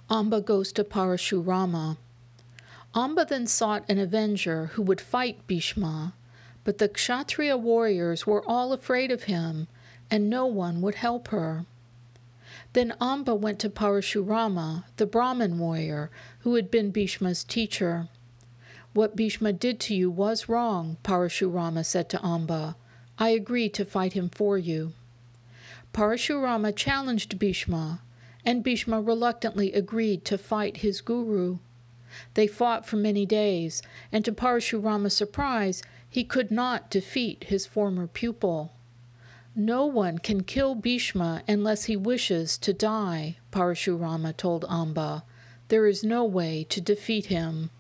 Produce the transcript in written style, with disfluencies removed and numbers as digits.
Amba goes to Parashurama. Amba then sought an avenger who would fight Bhishma, but the Kshatriya warriors were all afraid of him, and no one would help her. Then Amba went to Parashurama, the Brahmin warrior, who had been Bhishma's teacher. "What Bhishma did to you was wrong," Parashurama said to Amba. "I agree to fight him for you." Parashurama challenged Bhishma, and Bhishma reluctantly agreed to fight his guru. They fought for many days, and to Parashurama's surprise, he could not defeat his former pupil. "No one can kill Bhishma unless he wishes to die," Parashurama told Amba. "There is no way to defeat him."